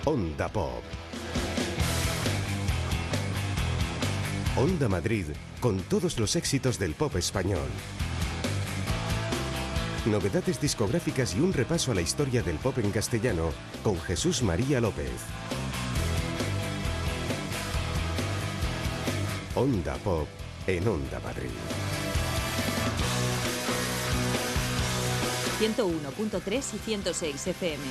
Onda Pop. Onda Madrid, con todos los éxitos del pop español. Novedades discográficas y un repaso a la historia del pop en castellano con Jesús María López. Onda Pop en Onda Madrid. 101.3 y 106 FM.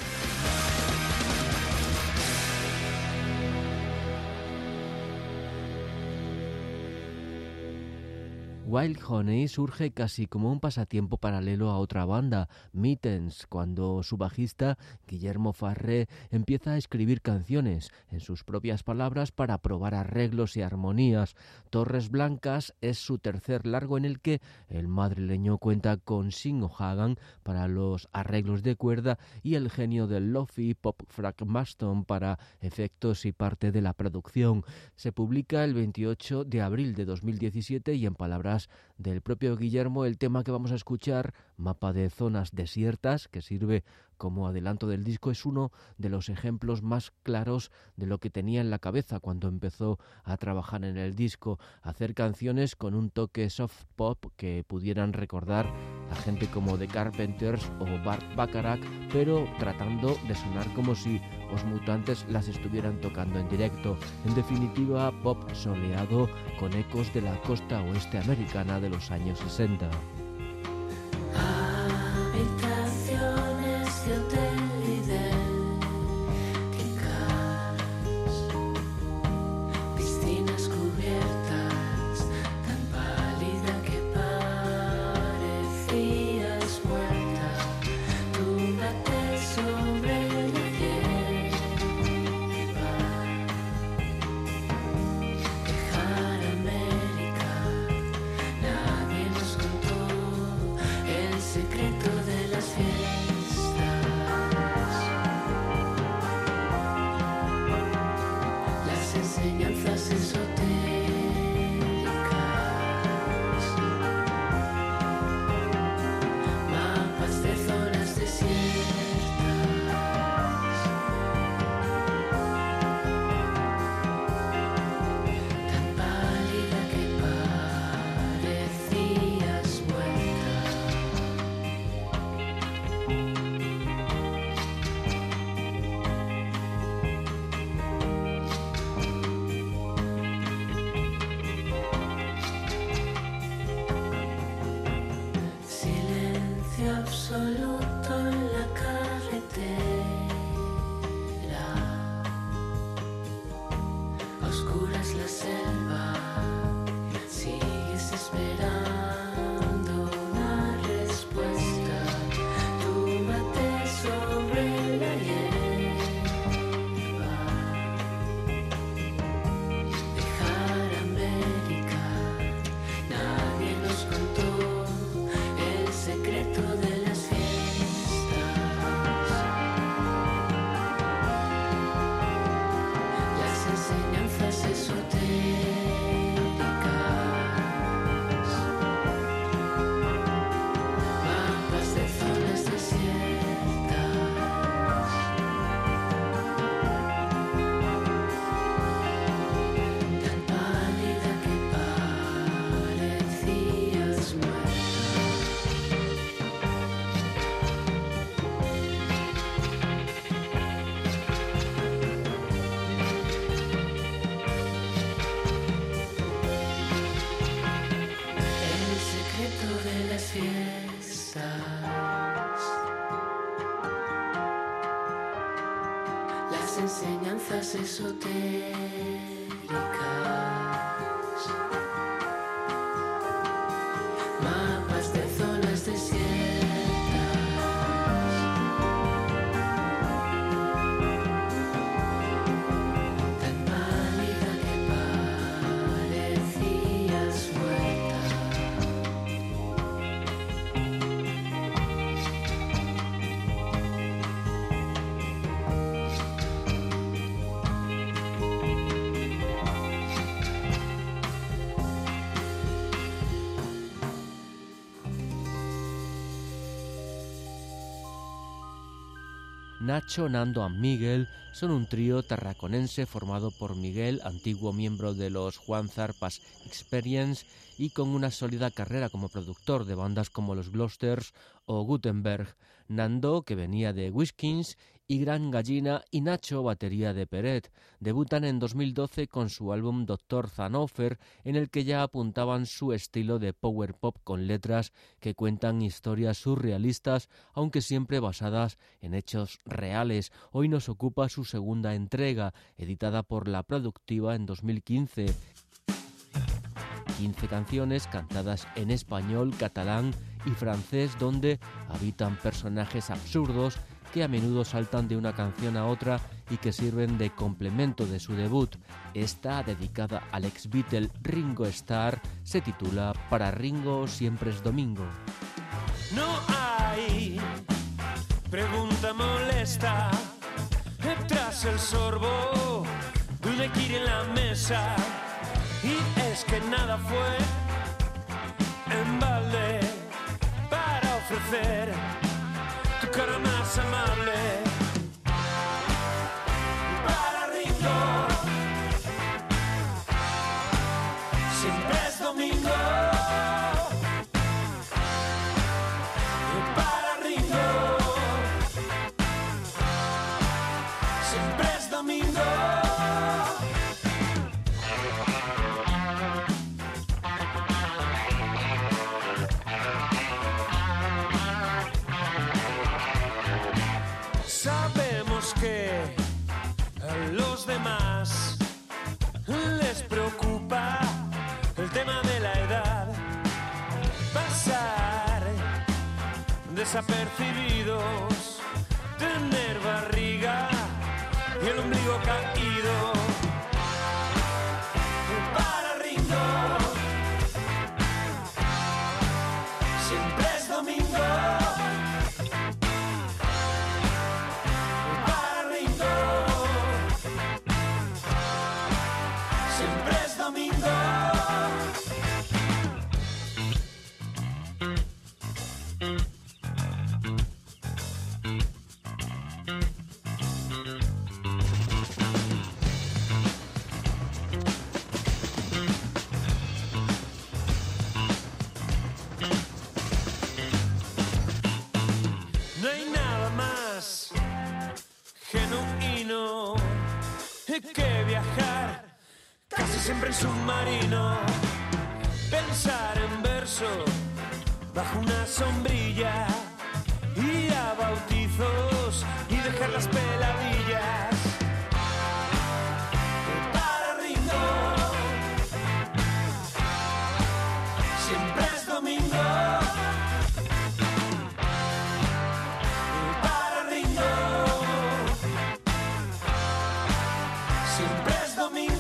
Wild Honey surge casi como un pasatiempo paralelo a otra banda, Mittens, cuando su bajista, Guillermo Farré, empieza a escribir canciones, en sus propias palabras, para probar arreglos y armonías. Torres Blancas es su tercer largo, en el que el madrileño cuenta con Sean O'Hagan para los arreglos de cuerda y el genio del lofi pop Frank Maston para efectos y parte de la producción. Se publica el 28 de abril de 2017 y, en palabras del propio Guillermo, el tema que vamos a escuchar, Mapa de Zonas Desiertas, que sirve como adelanto del disco, es uno de los ejemplos más claros de lo que tenía en la cabeza cuando empezó a trabajar en el disco: hacer canciones con un toque soft pop que pudieran recordar a gente como The Carpenters o Burt Bacharach, pero tratando de sonar como si Os Mutantes las estuvieran tocando en directo. En definitiva, pop soleado con ecos de la costa oeste americana de los años 60. Habitaciones de hotel idénticas, piscinas cubiertas, tan pálida que parecías muerta. Túmbate sobre la hierba, dejar América. Nadie nos contó el secreto de las fiestas, las enseñanzas esotéricas, mapas de zonas desiertas, tan pálida que parecías muerta. Silencio absoluto en la carretera, a oscuras la selva, sigues esperando una respuesta. Túmbate sobre la hierba, dejar América. Nadie nos contó el secreto de las fiestas, las enseñanzas esotéricas, mapas de zonas desiertas, tan pálida que parecías muerta. El secreto de las fiestas, las enseñanzas esotéricas, mapas de zonas desiertas, tan pálida que parecías muerta. Nacho, Nando and Miguel son un trío tarraconense formado por Miguel, antiguo miembro de los Juan Zarpas Experience, y con una sólida carrera como productor de bandas como los Gloucesters o Gutenberg. Nando, que venía de Whiskins, y Gran Gallina, y Nacho, batería de Peret. Debutan en 2012 con su álbum Dr. Zanofer, en el que ya apuntaban su estilo de power pop con letras que cuentan historias surrealistas, aunque siempre basadas en hechos reales. Hoy nos ocupa su segunda entrega, editada por La Productiva en 2015. 15 canciones cantadas en español, catalán y francés, donde habitan personajes absurdos que a menudo saltan de una canción a otra y que sirven de complemento de su debut. Esta, dedicada al ex-Beatle Ringo Starr, se titula Para Ringo siempre es domingo. No hay pregunta molesta tras el sorbo de un daiquiri en la mesa, y es que nada fue en balde para ofrecer tu cara más amable. Para Ringo siempre es domingo. Para Ringo siempre es domingo. Sabemos que a los demás les preocupa el tema de la edad, pasar desapercibidos, tener barriga y el ombligo caído. Para Ringo siempre es domingo. Para Ringo siempre es domingo. No hay nada más genuino que viajar, casi siempre en submarino, pensar en verso bajo una sombrilla, ir a bautizos y dejar las peladillas. Para Ringo siempre es domingo. Para Ringo siempre es domingo.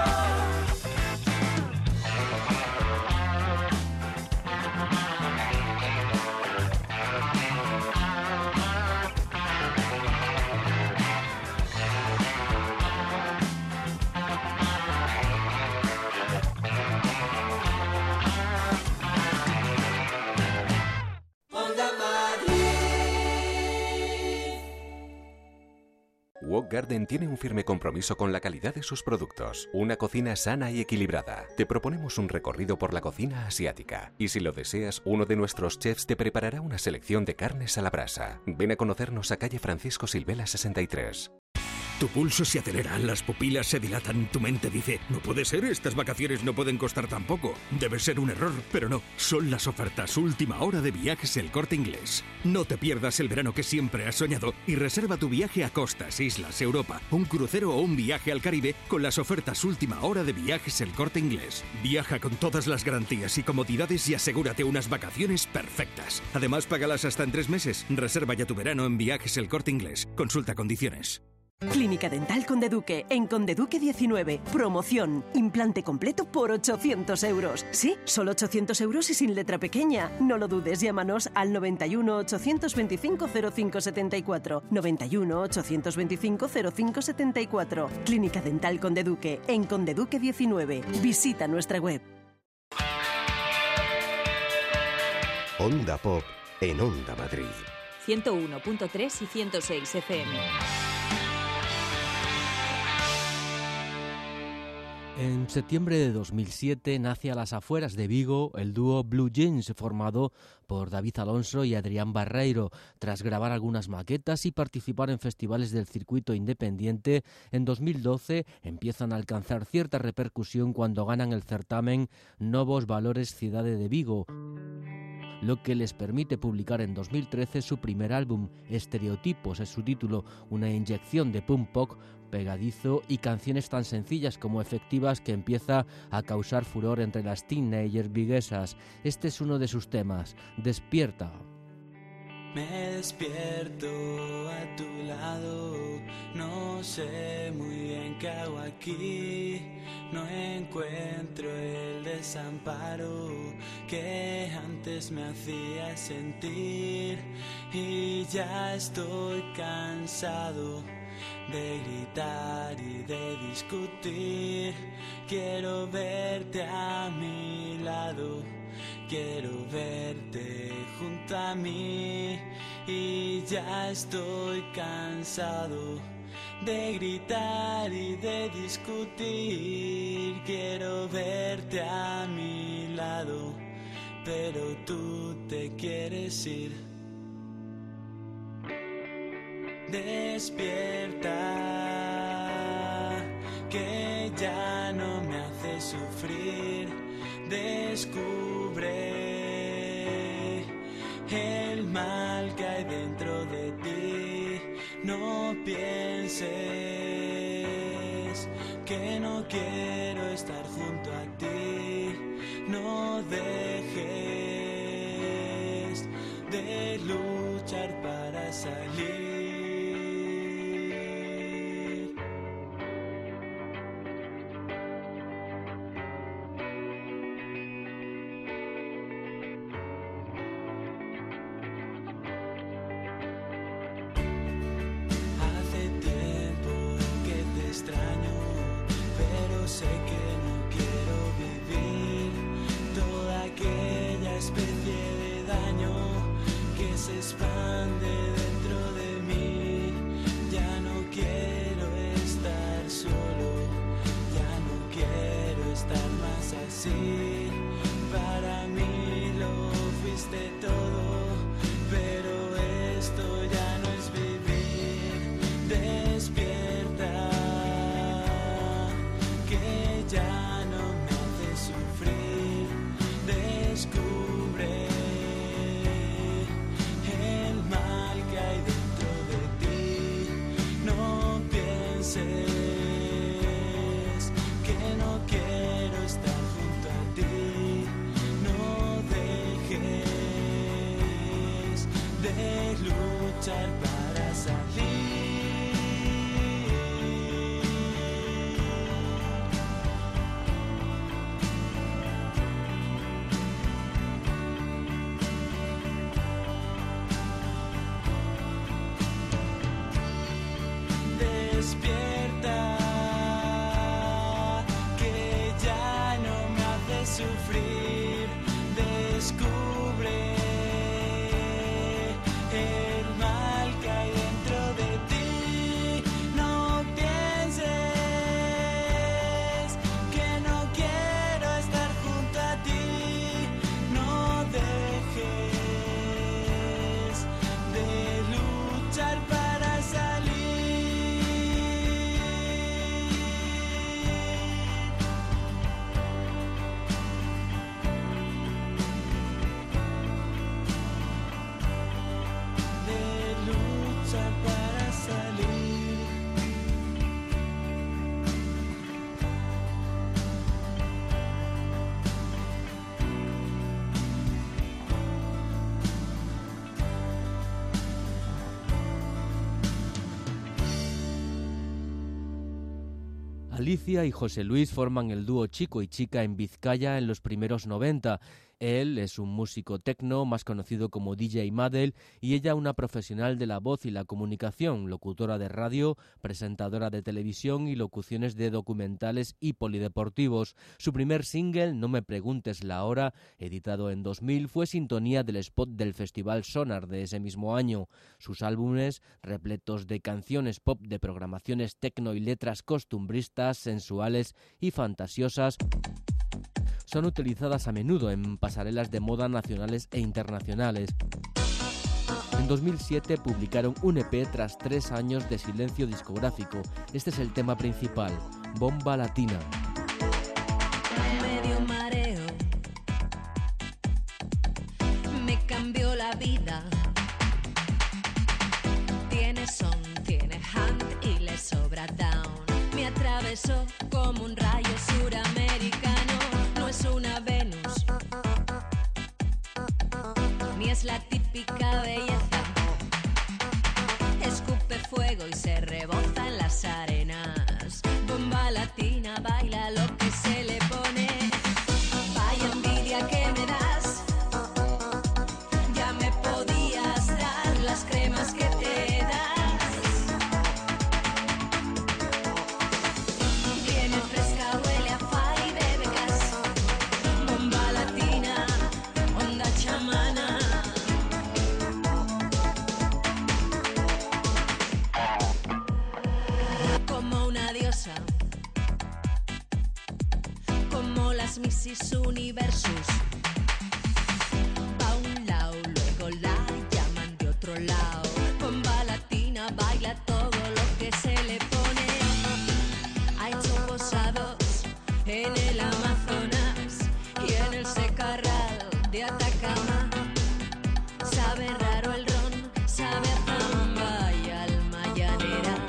Wok Garden tiene un firme compromiso con la calidad de sus productos. Una cocina sana y equilibrada. Te proponemos un recorrido por la cocina asiática. Y si lo deseas, uno de nuestros chefs te preparará una selección de carnes a la brasa. Ven a conocernos a calle Francisco Silvela 63. Tu pulso se acelera, las pupilas se dilatan, tu mente dice, no puede ser, estas vacaciones no pueden costar tan poco. Debe ser un error, pero no, son las ofertas última hora de Viajes El Corte Inglés. No te pierdas el verano que siempre has soñado y reserva tu viaje a costas, islas, Europa, un crucero o un viaje al Caribe con las ofertas última hora de Viajes El Corte Inglés. Viaja con todas las garantías y comodidades y asegúrate unas vacaciones perfectas. Además, págalas hasta en 3 meses. Reserva ya tu verano en Viajes El Corte Inglés. Consulta condiciones. Clínica Dental Conde Duque, en Conde Duque 19. Promoción. Implante completo por 800 euros. Sí, solo 800 euros y sin letra pequeña. No lo dudes, llámanos al 91 825 0574. 91 825 0574. Clínica Dental Conde Duque, en Conde Duque 19. Visita nuestra web. Onda Pop en Onda Madrid. 101.3 y 106 FM. En septiembre de 2007 nace a las afueras de Vigo el dúo Blue Jeans, formado por David Alonso y Adrián Barreiro. Tras grabar algunas maquetas y participar en festivales del circuito independiente, en 2012 empiezan a alcanzar cierta repercusión cuando ganan el certamen Novos Valores Cidade de Vigo, lo que les permite publicar en 2013 su primer álbum, Estereotipos es su título, una inyección de punk pop pegadizo y canciones tan sencillas como efectivas que empieza a causar furor entre las teenagers viguesas. Este es uno de sus temas, Despierta. Me despierto a tu lado, no sé muy bien qué hago aquí, no encuentro el desamparo que antes me hacía sentir y ya estoy cansado de gritar y de discutir. Quiero verte a mi lado, quiero verte junto a mí y ya estoy cansado de gritar y de discutir. Quiero verte a mi lado, pero tú te quieres ir. Despierta, que ya no me hace sufrir. Descubre el mal que hay dentro de ti. No pienses que no quiero estar junto a ti. No dejes de luchar para salir. Extraño, pero sé que no quiero vivir toda aquella especie de daño que se expande dentro de mí. Ya no quiero estar solo, ya no quiero estar más así. Para mí lo fuiste todo, pero esto ya no es vivir. Despierta, ya no me hace sufrir. Descubre el mal que hay dentro de ti. No pienses que no quiero estar junto a ti. No dejes de luchar para salir. Despierta, que ya no me hace sufrir. Descubre el mal que hay dentro de ti. No pienses que no quiero estar junto a ti. No dejes de luchar para salir. Para salir. Alicia y José Luis forman el dúo Chico y Chica en Vizcaya en los primeros 90. Él es un músico techno, más conocido como DJ Madel, y ella una profesional de la voz y la comunicación, locutora de radio, presentadora de televisión y locuciones de documentales y polideportivos. Su primer single, No me preguntes la hora, editado en 2000, fue sintonía del spot del Festival Sonar de ese mismo año. Sus álbumes, repletos de canciones pop de programaciones techno y letras costumbristas, sensuales y fantasiosas, son utilizadas a menudo en pasarelas de moda nacionales e internacionales. En 2007 publicaron un EP tras 3 años de silencio discográfico. Este es el tema principal, Bomba Latina. Medio mareo me cambió la vida. Tiene son, tiene hand y le sobra down. Me atravesó como un rayo suramericano. No es una Venus, ni es la típica belleza. Escupe fuego y se reboza en las arenas. Bomba latina, baila lo que se le pone. Vaya envidia que me das. Ya me podías dar las cremas que te das. Viene fresca, huele a fa y bebe gas. Bomba latina, onda chamana. Como una diosa, como las Missis Universus. Pa' un lado, luego la llaman de otro lado. Bomba latina, baila todo lo que se le pone. Ha hecho posados en el Amazonas y en el Secarral de Atacama. Sabe raro el ron, sabe a zamba y alma llanera.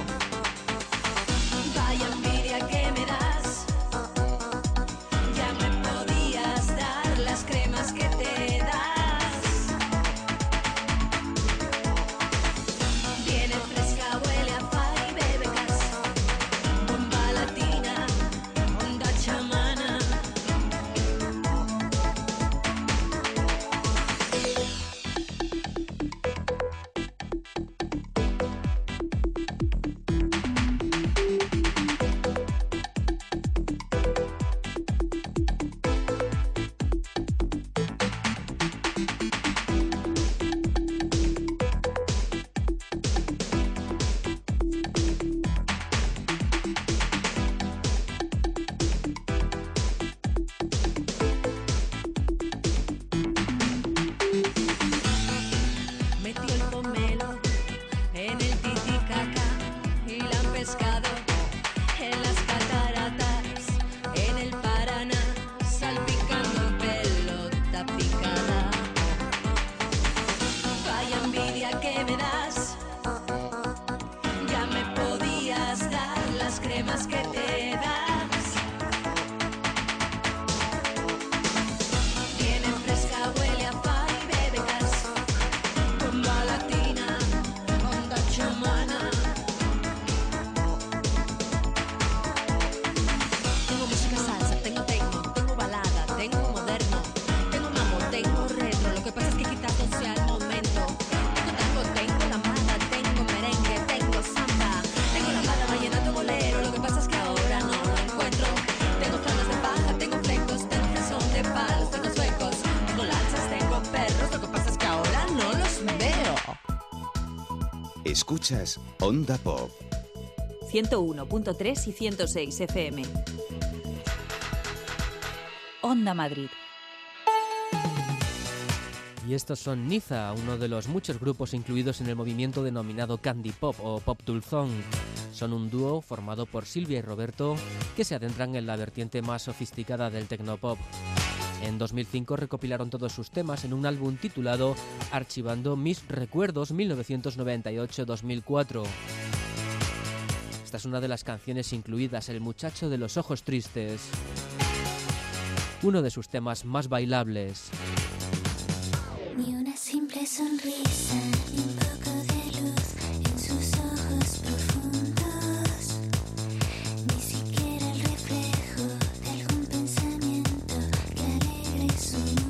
Vaya envidia que me das. Ya me podías dar las cremas que te das. Viene fresca, huele a fa y bebe gas. Bomba latina, onda chamana. Metió el pomelo en el titicaca y la han pescado en las cataratas, en el Paraná, salpicando pelota picada. Vaya envidia que me das. Ya me podías dar las cremas que te das. Viene fresca, huele a fa y bebe gas. Bomba latina, onda chamana. Tengo música salsa, tengo techno, tengo balada, tengo moderno, tengo mambo, tengo retro. Lo que pasa es que quizás no sea el momento. Tengo lambada, tengo merengue, tengo samba, tengo lambada, vallenato, bolero. Lo que pasa es que ahora no lo encuentro. Tengo faldas de paja, tengo flecos, tengo son de palos, tengo suecos, tengo lanzas, tengo perros. Lo que pasa es que ahora no los veo. Escuchas Onda Pop. 101.3 y 106 FM. Onda Madrid. Y estos son Niza, uno de los muchos grupos incluidos en el movimiento denominado Candy Pop o Pop Dulzón. Son un dúo formado por Silvia y Roberto que se adentran en la vertiente más sofisticada del tecnopop. En 2005 recopilaron todos sus temas en un álbum titulado Archivando mis recuerdos 1998-2004. Esta es una de las canciones incluidas, El muchacho de los ojos tristes, uno de sus temas más bailables. Ni una simple sonrisa, ni un poco de luz en sus ojos profundos, ni siquiera el reflejo de algún pensamiento que alegre su mundo.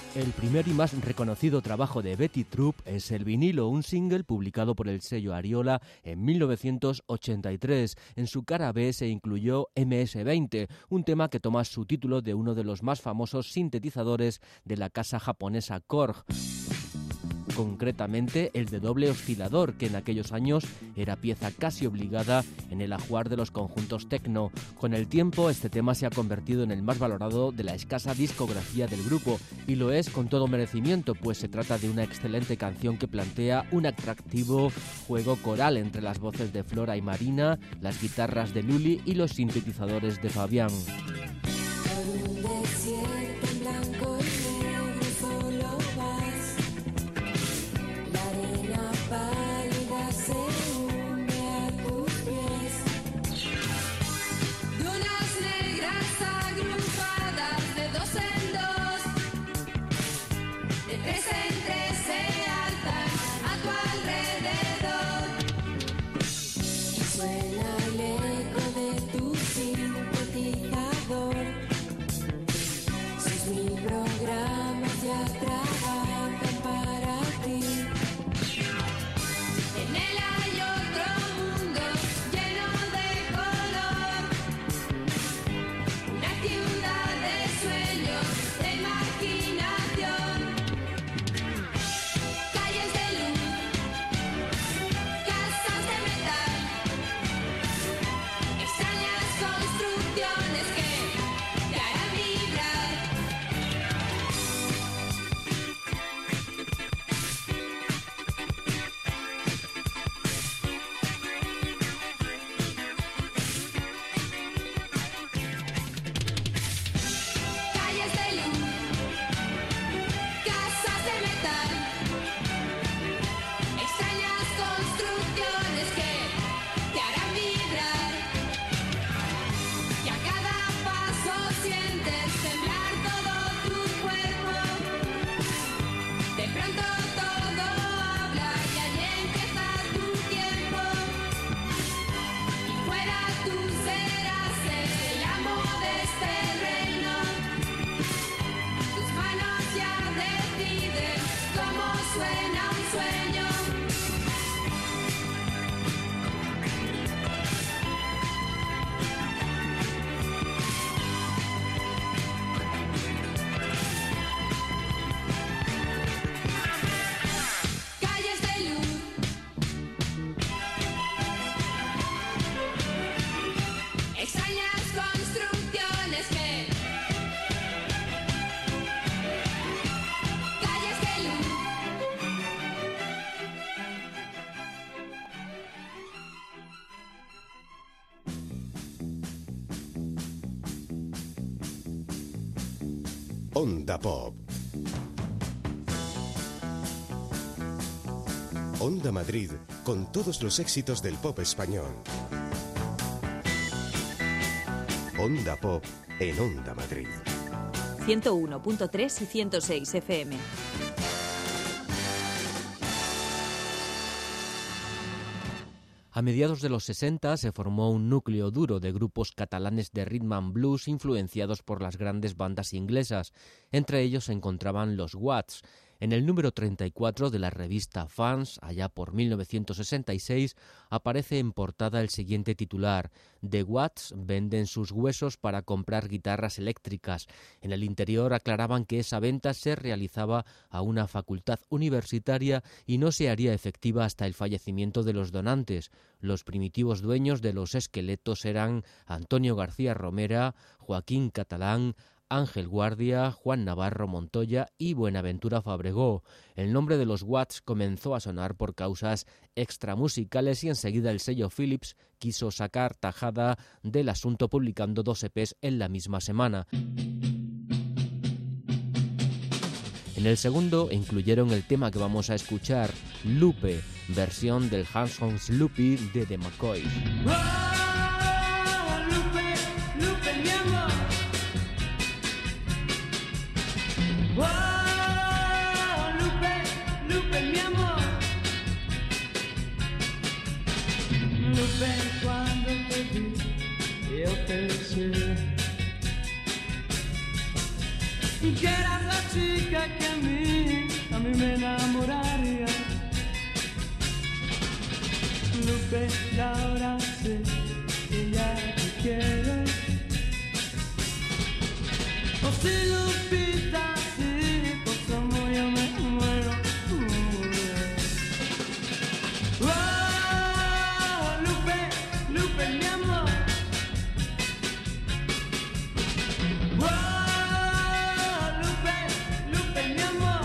El primer y más reconocido trabajo de Betty Troop es El vinilo, un single publicado por el sello Ariola en 1983. En su cara B se incluyó MS-20, un tema que toma su título de uno de los más famosos sintetizadores de la casa japonesa Korg. Concretamente el de doble oscilador, que en aquellos años era pieza casi obligada en el ajuar de los conjuntos techno. Con el tiempo, este tema se ha convertido en el más valorado de la escasa discografía del grupo, y lo es con todo merecimiento, pues se trata de una excelente canción que plantea un atractivo juego coral entre las voces de Flora y Marina, las guitarras de Luli y los sintetizadores de Fabián. Por un desierto en blanco y negro solo vas. La arena pálida se hunde a tus pies. Dunas negras agrupadas de dos en dos, de tres en tres se alzan a tu alrededor. Y suena el eco de tu sintetizador. Sus mil programas ya trabajan para ti. En él hay otro mundo lleno de color. Una ciudad de sueños, de imaginación. Calles de luz, casas de metal. Extrañas construcciones que te harán vibrar. Calles de luz, casas de metal. Extrañas construcciones que te harán vibrar. Y a cada paso sientes temblar todo tu cuerpo. De pronto todo habla y ahí empieza tu tiempo. Y fuera tú serás el amo de este reino. Tus manos ya deciden cómo suena un sueño. Calles de luz, extrañas construcciones que calles de luz. Onda Pop. Onda Madrid, con todos los éxitos del pop español. Onda Pop en Onda Madrid. 101.3 y 106 FM. A mediados de los 60 se formó un núcleo duro de grupos catalanes de rhythm and blues influenciados por las grandes bandas inglesas. Entre ellos se encontraban los Watts. En el número 34 de la revista Fans, allá por 1966, aparece en portada el siguiente titular: The Watts venden sus huesos para comprar guitarras eléctricas. En el interior aclaraban que esa venta se realizaba a una facultad universitaria y no se haría efectiva hasta el fallecimiento de los donantes. Los primitivos dueños de los esqueletos eran Antonio García Romera, Joaquín Catalán, Ángel Guardia, Juan Navarro Montoya y Buenaventura Fabregó. El nombre de los Watts comenzó a sonar por causas extramusicales y enseguida el sello Philips quiso sacar tajada del asunto publicando 2 EPs en la misma semana. En el segundo incluyeron el tema que vamos a escuchar, Lupe, versión del Hans Hans Lupi de The McCoys. Cuando te vi, yo te sé. que eras la chica que a mí me enamoraría. Lupe, y ahora sé que ya te quiero. Oh, sí, Lupita, sí, por tu amor yo me muero. Oh, Lupe, Lupe, mi amor. Oh, Lupe, Lupe, mi amor.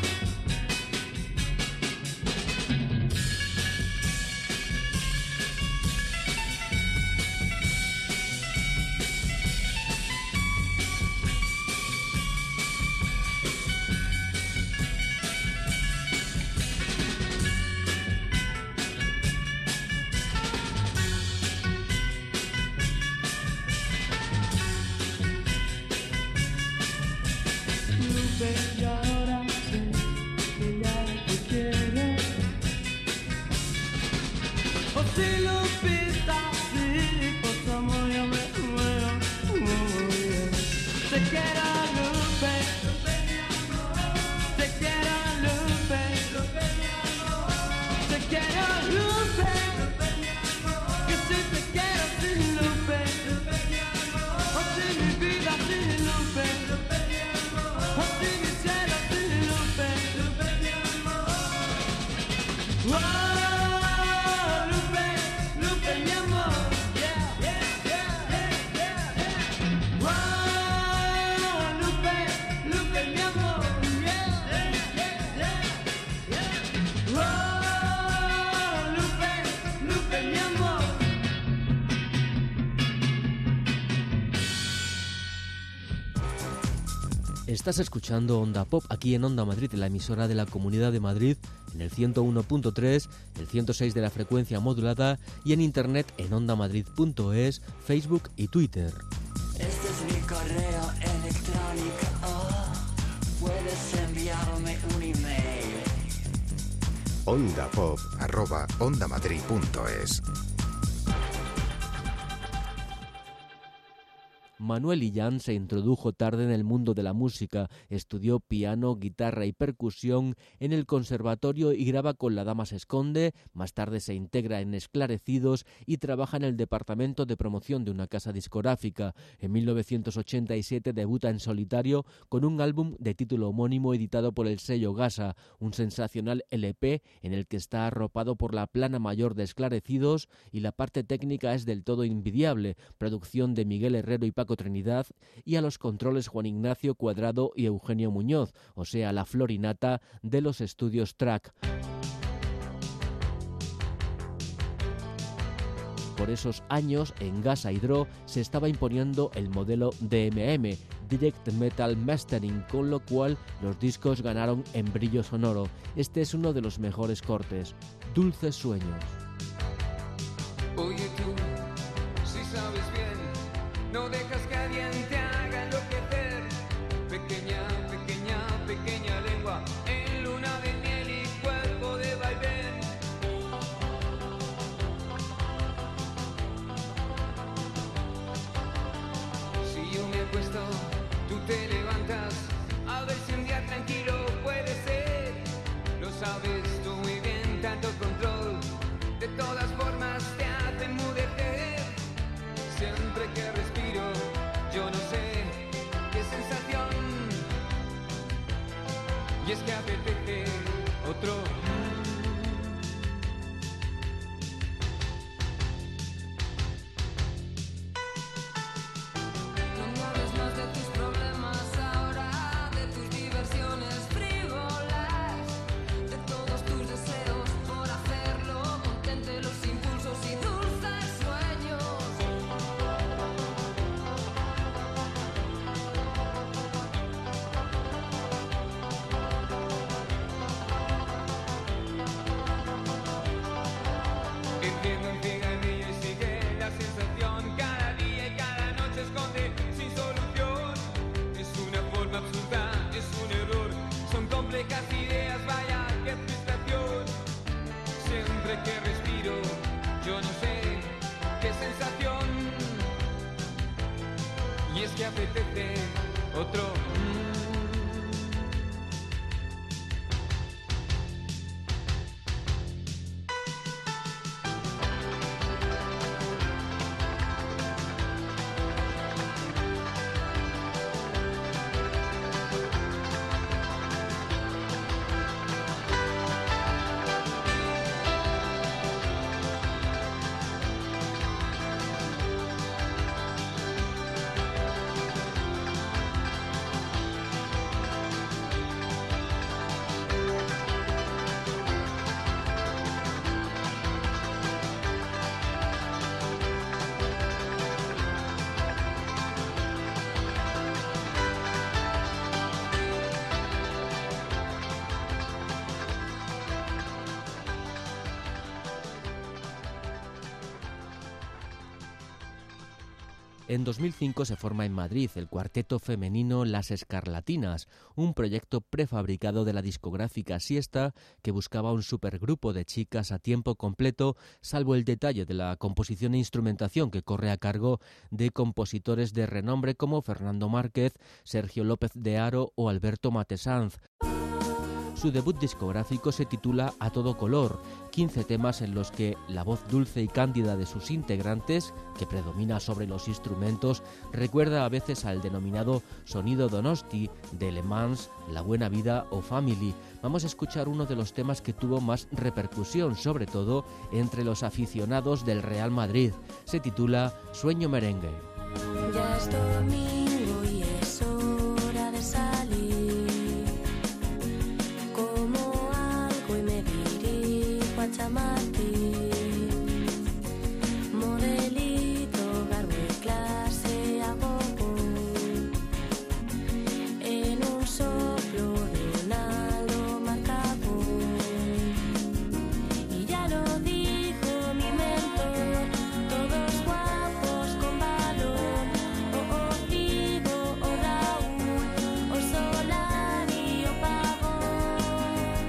Lupe, y ahora sé que ya te quiero. Oh, sí, Lupita, sí, por tu amor yo me muero. Te quiero, Lupe, te quiero, Lupe, te quiero, Lupe, que sí te quiero, sí, Lupe. Oh, sí, mi vida, sí, Lupe. Oh, sí, mi cielo, sí, Lupe. Oh, Lupe, Lupe, mi amor. Yeah, yeah, yeah, yeah, yeah. Oh, Lupe, Lupe, mi amor. Yeah, yeah, yeah, yeah. Oh, Lupe, Lupe, mi amor. Estás escuchando Onda Pop aquí en Onda Madrid, en la emisora de la Comunidad de Madrid, en el 101.3, el 106 de la frecuencia modulada y en internet en ondamadrid.es, Facebook y Twitter. Este es mi correo electrónico. Oh, puedes enviarme un email. ondapop@ondamadrid.es. Manuel Illán se introdujo tarde en el mundo de la música, estudió piano, guitarra y percusión en el conservatorio y graba con La Dama se esconde, más tarde se integra en Esclarecidos y trabaja en el departamento de promoción de una casa discográfica. En 1987 debuta en solitario con un álbum de título homónimo editado por el sello Gasa, un sensacional LP en el que está arropado por la plana mayor de Esclarecidos y la parte técnica es del todo envidiable, producción de Miguel Herrero y Paco Trinidad, y a los controles Juan Ignacio Cuadrado y Eugenio Muñoz, o sea, la florinata de los estudios Track. Por esos años, en Gasa y Draw se estaba imponiendo el modelo DMM, Direct Metal Mastering, con lo cual los discos ganaron en brillo sonoro. Este es uno de los mejores cortes, Dulces Sueños. Oye tú, si sabes bien, no dejas que alguien te haga enloquecer. Pequeña, pequeña, pequeña lengua en luna de miel y cuerpo de vaivén. Si yo me acuesto, tú te levantas, a ver si un día tranquilo puede ser. Lo sabes tú muy bien, tanto control, de todas formas te hace enmudecer. Siempre que respiro, yo no sé qué sensación. Y es que apetece otro. No hables más de tus problemas ahora, de tus diversiones frívolas, de todos tus deseos por hacerlo, contente los impulsos y dulces sueños. Enciendo un cigarrillo y sigue la sensación. Cada día y cada noche esconde sin solución. Es una forma absurda, es un error. Son complejas ideas, vaya qué frustración. Siempre que respiro, yo no sé qué sensación. Y es que apetece otro. En 2005 se forma en Madrid el cuarteto femenino Las Escarlatinas, un proyecto prefabricado de la discográfica Siesta que buscaba un supergrupo de chicas a tiempo completo, salvo el detalle de la composición e instrumentación que corre a cargo de compositores de renombre como Fernando Márquez, Sergio López de Haro o Alberto Matesanz. Su debut discográfico se titula A Todo Color, 15 temas en los que la voz dulce y cándida de sus integrantes, que predomina sobre los instrumentos, recuerda a veces al denominado sonido Donosti de Le Mans, La Buena Vida o Family. Vamos a escuchar uno de los temas que tuvo más repercusión, sobre todo entre los aficionados del Real Madrid. Se titula Sueño Merengue. Ya es domingo y es hora de salir. Como algo y me dirijo a Chamartín. Modelito, garbo y clase a poco. En un soplo Ronaldo marca gol. Y ya lo dijo mi mentor, todos guapos con valor. O Figo o Raúl o Solari o Pavón.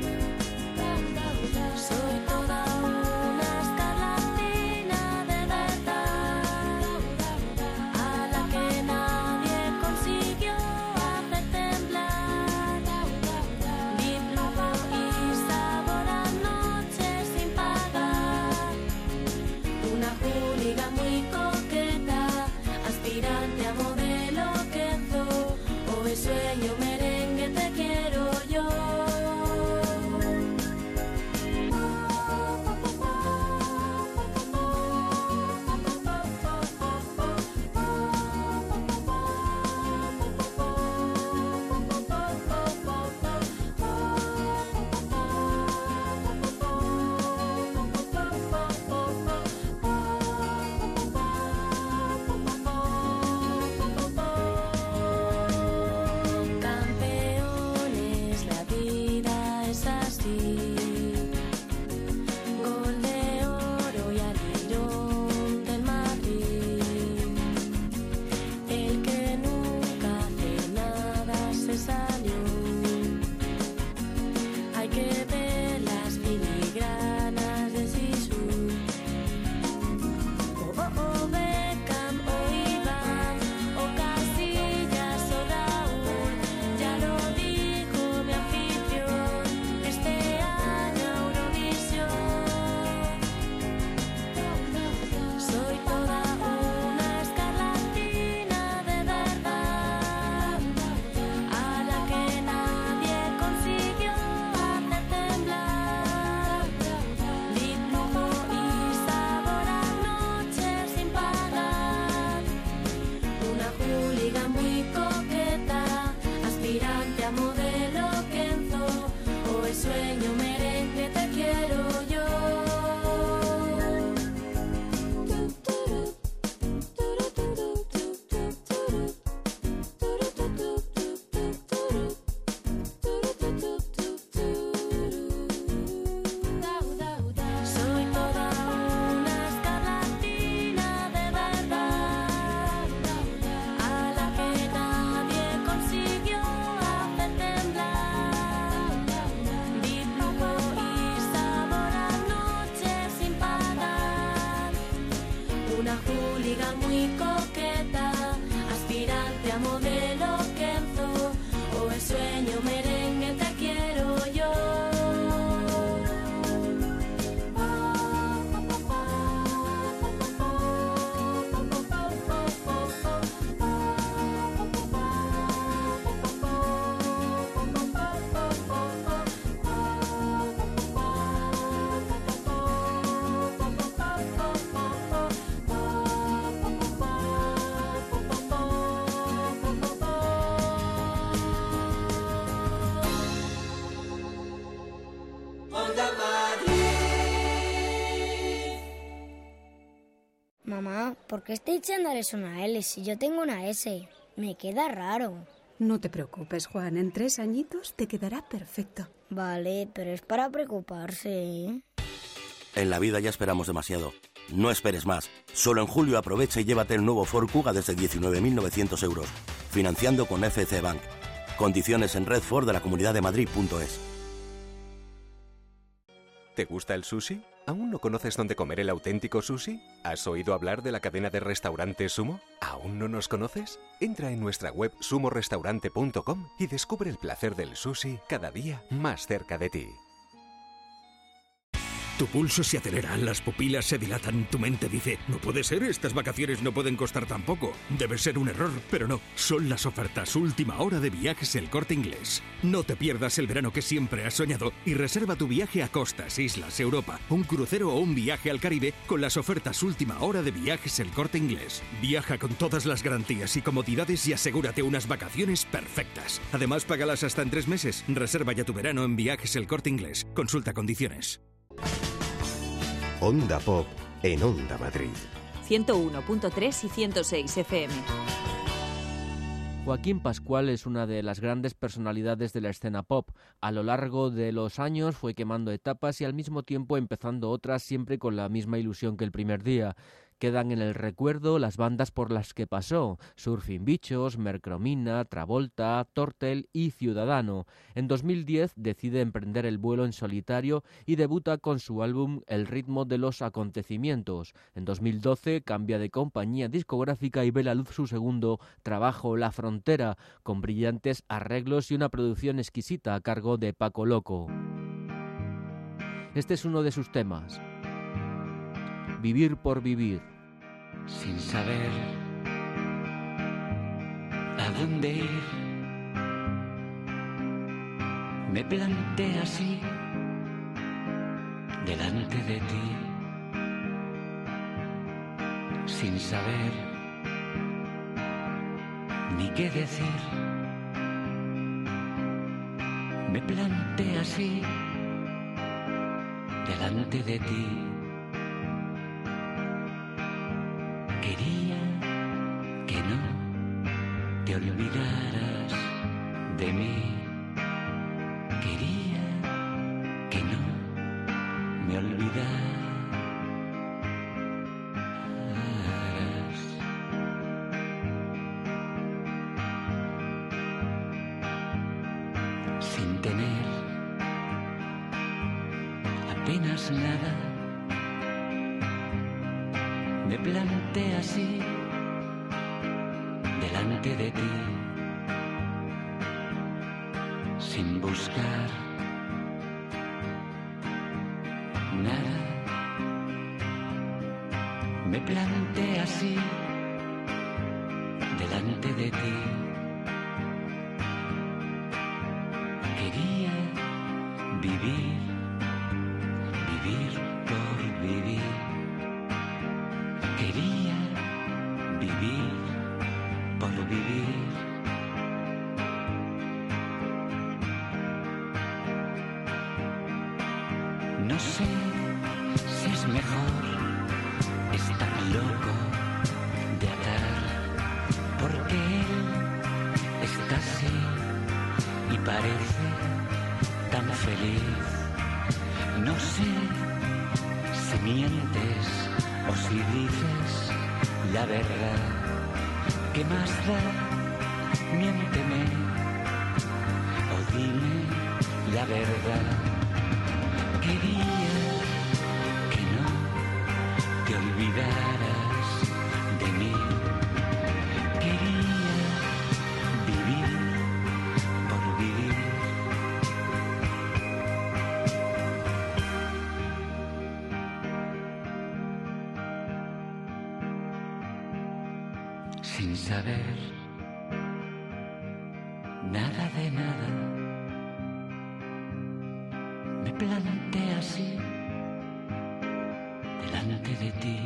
Soy toda una escarlatina de verdad, a la que nadie consiguió hacer temblar. Mi lujo y sabor a noche sin pagar. Una júliga muy coqueta, aspirante a modelo Kenzo. Hoy sueño merengue, te quiero yo. Campeones, la vida es así. Gol de oro y alirón del Madrid. El que nunca hace nada se salió. Hay que ver las filigranas de Zizou. O Beckham o Iván o Casillas o Raúl. Ya lo dijo mi anfitrión, este año Eurovisión. Soy toda una escarlatina de verdad, a la que nadie consiguió hacer temblar. Mi lujo y sabor a noche sin pagar. Una hooligan muy coqueta, aspirante a modelo Kenzo. Hoy sueño merengue, te quiero yo. Soy toda una escarlatina de verdad, a la que nadie consiguió hacer temblar. Mi lujo y sabor a noche sin pagar. Una hooligan muy coqueta, aspirante a modelo Kenzo. Hoy sueño merengue, te quiero yo. Mamá, ¿por qué este chándal es una L si yo tengo una S? Me queda raro. No te preocupes, Juan. En 3 añitos te quedará perfecto. Vale, pero es para preocuparse, ¿eh? En la vida ya esperamos demasiado. No esperes más. Solo en julio aprovecha y llévate el nuevo Ford Kuga desde 19.900 euros. Financiando con FC Bank. Condiciones en redford.de-madrid.es. ¿Te gusta el sushi? ¿Aún no conoces dónde comer el auténtico sushi? ¿Has oído hablar de la cadena de restaurantes Sumo? ¿Aún no nos conoces? Entra en nuestra web sumorestaurante.com y descubre el placer del sushi cada día más cerca de ti. Tu pulso se acelera, las pupilas se dilatan, tu mente dice, no puede ser, estas vacaciones no pueden costar tan poco. Debe ser un error, pero no, son las ofertas última hora de Viajes El Corte Inglés. No te pierdas el verano que siempre has soñado y reserva tu viaje a costas, islas, Europa, un crucero o un viaje al Caribe con las ofertas última hora de Viajes El Corte Inglés. Viaja con todas las garantías y comodidades y asegúrate unas vacaciones perfectas. Además, págalas hasta en 3 meses. Reserva ya tu verano en Viajes El Corte Inglés. Consulta condiciones. Onda Pop en Onda Madrid. 101.3 y 106 FM. Joaquín Pascual es una de las grandes personalidades de la escena pop. A lo largo de los años fue quemando etapas y al mismo tiempo empezando otras, siempre con la misma ilusión que el primer día. Quedan en el recuerdo las bandas por las que pasó: Surfing Bichos, Mercromina, Travolta, Tortel y Ciudadano. En 2010 decide emprender el vuelo en solitario y debuta con su álbum El ritmo de los acontecimientos. En 2012 cambia de compañía discográfica y ve la luz su segundo trabajo, La Frontera, con brillantes arreglos y una producción exquisita a cargo de Paco Loco. Este es uno de sus temas: Vivir por vivir. Sin saber a dónde ir, me planté así delante de ti. Sin saber ni qué decir, me planté así delante de ti. Quería que no te olvidaras de mí. Quería que no me olvidaras. Sin tener apenas nada, me planté así delante de ti, sin buscar nada. Me planté así delante de ti. Quería vivir, vivir por vivir. Quería vivir por vivir. No sé si es mejor estar loco de atar, porque él está así y parece tan feliz. No sé si mientes o si dices la verdad. ¿Qué más da? Miénteme o dime la verdad. Quería que no te olvidaras de mí. Quería vivir por vivir. Sin saber nada de nada, me planté así delante de ti.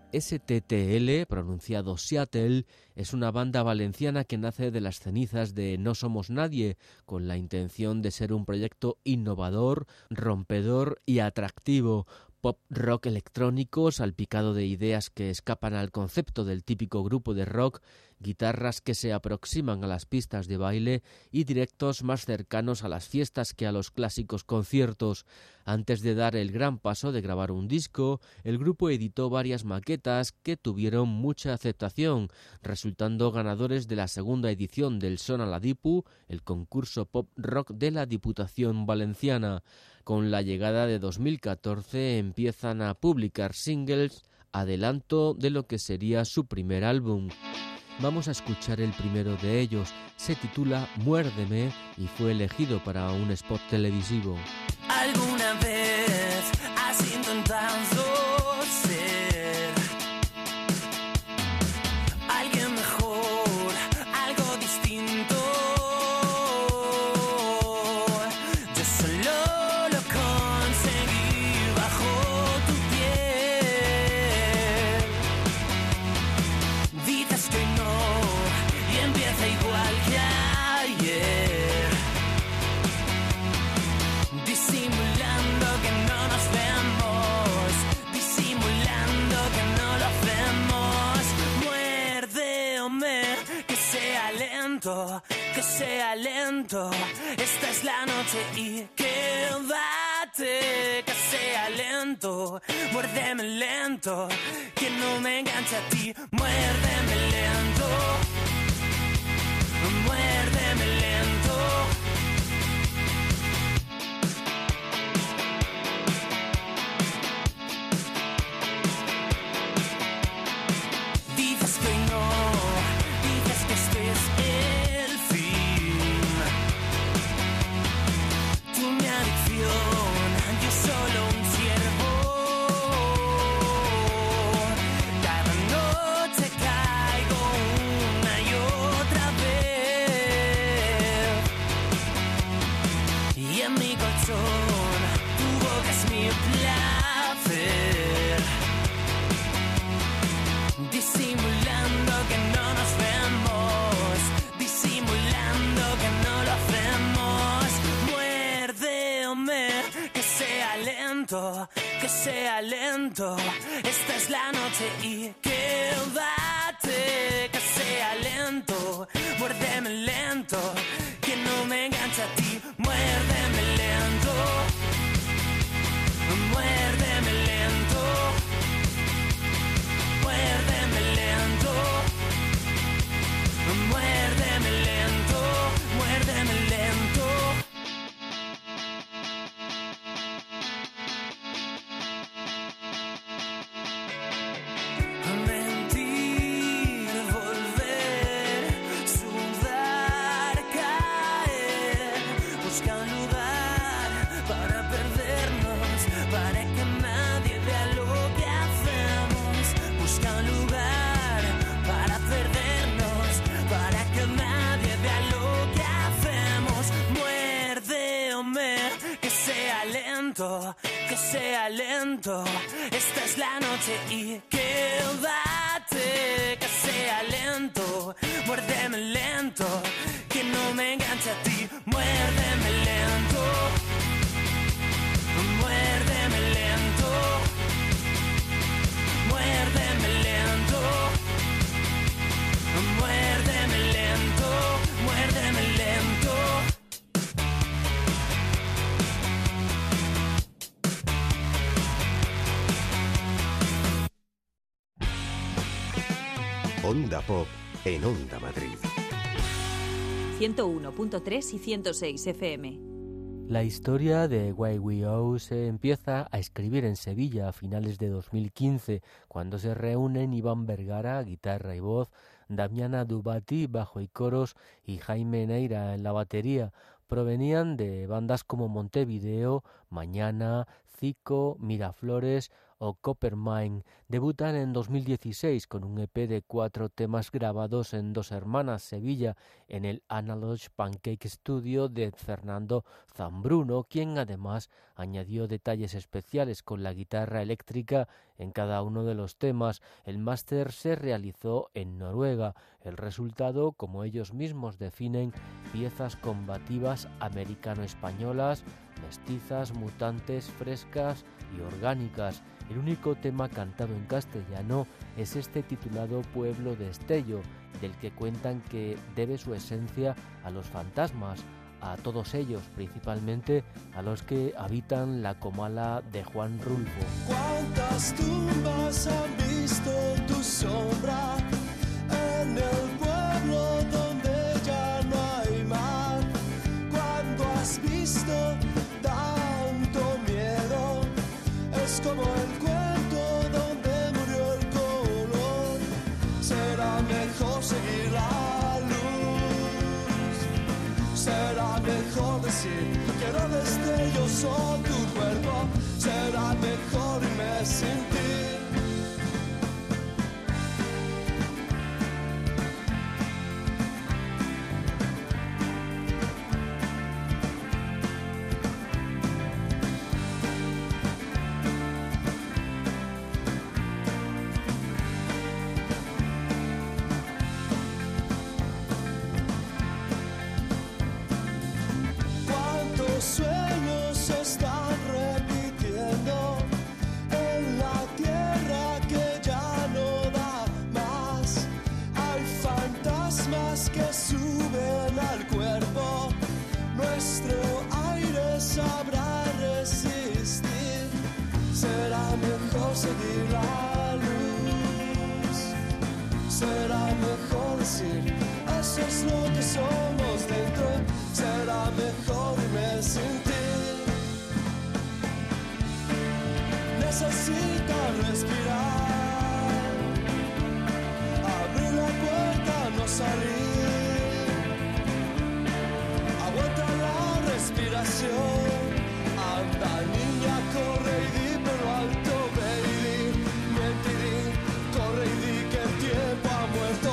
STTL, pronunciado Seattle, es una banda valenciana que nace de las cenizas de No Somos Nadie, con la intención de ser un proyecto innovador, rompedor y atractivo. Pop rock electrónico salpicado de ideas que escapan al concepto del típico grupo de rock, guitarras que se aproximan a las pistas de baile y directos más cercanos a las fiestas que a los clásicos conciertos. Antes de dar el gran paso de grabar un disco, el grupo editó varias maquetas que tuvieron mucha aceptación, resultando ganadores de la segunda edición del Sona la Dipu, el concurso pop rock de la Diputación Valenciana. Con la llegada de 2014 empiezan a publicar singles, adelanto de lo que sería su primer álbum. Vamos a escuchar el primero de ellos, se titula Muérdeme y fue elegido para un spot televisivo. ¿Alguna vez has intentado ser alguien mejor, algo distinto? Yo solo lo conseguí bajo tu piel. Dices que no y empieza igual que ayer, disimulando que no nos vemos, disimulando que no lo hacemos. Muérdeme, que sea lento, que sea lento. Esta es la noche y quédate, que sea lento. Muérdeme lento, que no me enganche a ti. Muérdeme lento, muérdeme lento. Dices que no, dices que este es el fin. Tú mi adicción, yo solo un siervo. Cada noche caigo una y otra vez. Y en mi colchón, tu boca es mi placer. Disimulando que no nos vemos, disimulando que no lo hacemos. Muérdeme, que sea lento, que sea lento. Esta es la noche y quédate, que sea lento. Muérdeme lento, que no me enganche a ti. Muérdeme lento, muérdeme lento. Muérdeme lento, muérdeme lento, muérdeme lento. Mentir, volver, sudar, caer. Busca un lugar para perdernos, para que nadie vea lo que hacemos. Busca un lugar para perdernos, para que nadie vea lo que hacemos. Muérdeme, que sea lento, que sea lento. Esta es la noche y quédate, que sea lento. Muérdeme lento, que no me enganche a ti. Muérdeme lento, muérdeme lento. Muérdeme lento, muérdeme lento, muérdeme lento. Onda Pop en Onda Madrid. 101.3 y 106 FM. La historia de YWO se empieza a escribir en Sevilla a finales de 2015, cuando se reúnen Iván Vergara, guitarra y voz, Damiana Dubati, bajo y coros, y Jaime Neira en la batería. Provenían de bandas como Montevideo, Mañana, Zico, Miraflores o Coppermine. Debutan en 2016 con un EP de 4 temas grabados en Dos Hermanas, Sevilla, en el Analog Pancake Studio de Fernando Zambruno, quien además añadió detalles especiales con la guitarra eléctrica en cada uno de los temas. El máster se realizó en Noruega. El resultado, como ellos mismos definen, piezas combativas americano-españolas, mestizas, mutantes, frescas y orgánicas. El único tema cantado en castellano es este titulado Pueblo de Estello, del que cuentan que debe su esencia a los fantasmas, a todos ellos, principalmente a los que habitan la comala de Juan Rulfo. ¿Cuántas tumbas han visto tu sombra en el pueblo donde ya no hay mar? ¿Cuándo has visto tanto miedo? Es como el cuento donde murió el color. Será mejor seguir la luz. Será mejor decir quiero destellos o tu cuerpo. Será mejor irme sin ti. ¿Cuántos sueños se están repitiendo en la tierra que ya no da más? Hay fantasmas que suben al cuerpo. Nuestro aire sabrá resistir. Será mejor seguir la luz. Será mejor decir eso es lo que somos dentro. Será mejor irme sin ti. Necesito respirar. Abrir la puerta, no salir. Aguanta la respiración. Anda niña, corre y di por lo alto, baby. Miente y di, corre y di que el tiempo ha muerto.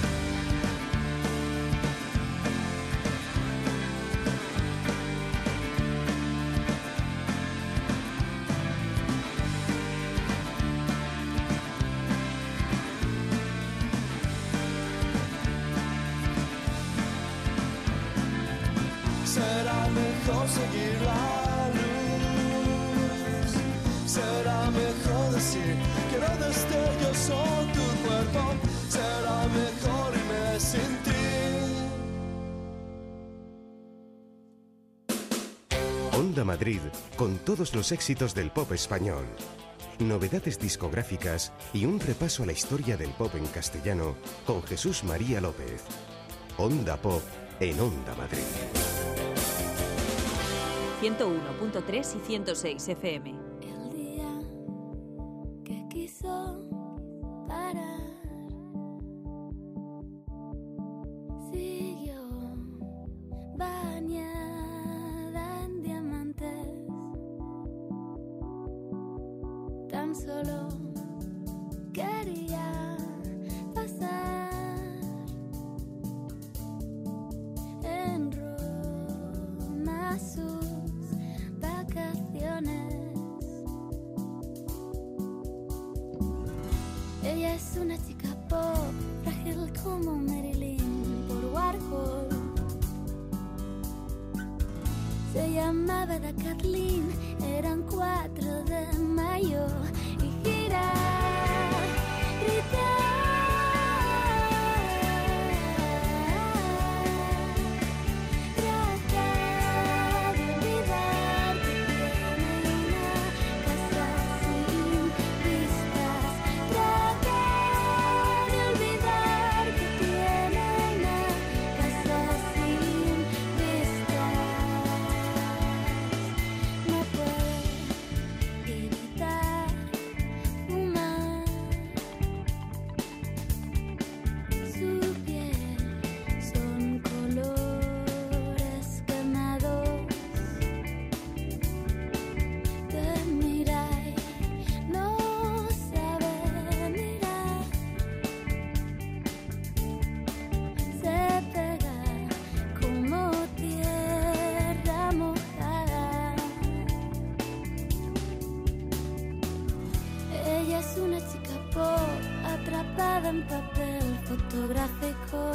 Será mejor seguir la luz. Será mejor decir quiero destellos o tu cuerpo. Será mejor irme sin ti. Onda Madrid, con todos los éxitos del pop español. Novedades discográficas y un repaso a la historia del pop en castellano con Jesús María López. Onda Pop en Onda Madrid. 101.3 y 106 FM. El día que quiso parar siguió bañada en diamantes. Tan solo quería pasar en Roma sus vacaciones. Ella es una chica pop, frágil como Marilyn por Warhol. Se llamaba Da Kathleen, eran 4 de mayo y gira, grita. No puede evitar fumar. en papel fotográfico.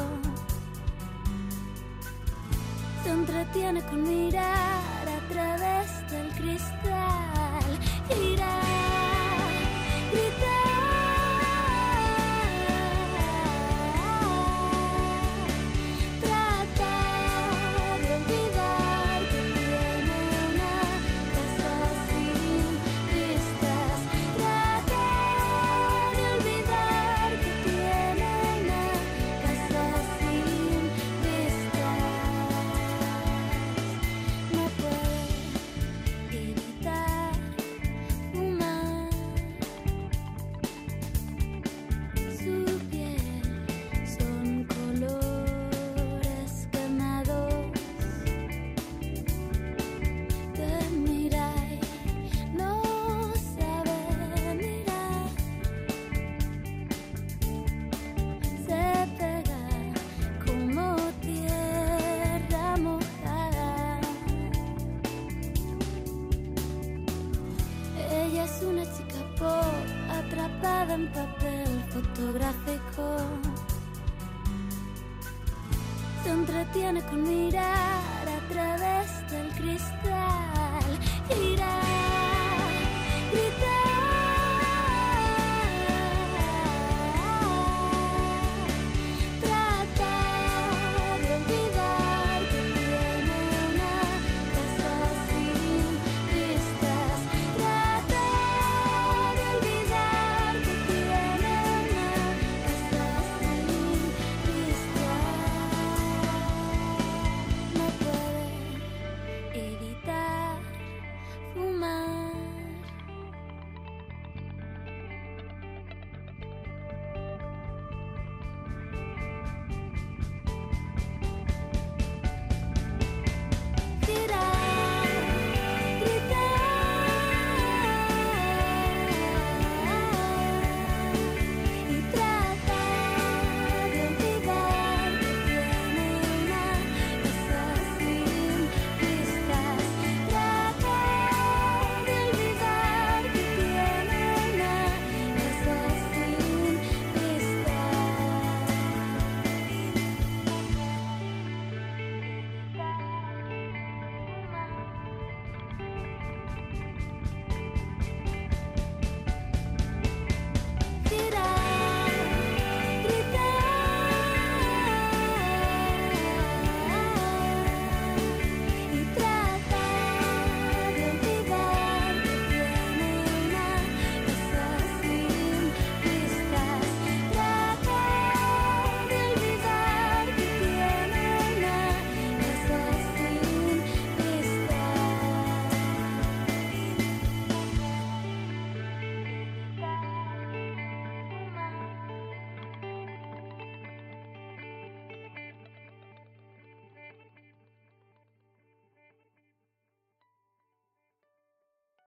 Se entretiene con mirar a través del cristal. Irá, gritar. Tratar de olvidar que tiene una casa sin vistas. Tratar de olvidar que tiene una casa sin vistas. No puede evitar fumar. Su piel son colores quemados. Te mira y no sabe mirar. Se pega como tierra mojada. Ella es una chica pop atrapada en papel fotográfico. Se entretiene con mirar a través del cristal. Irá.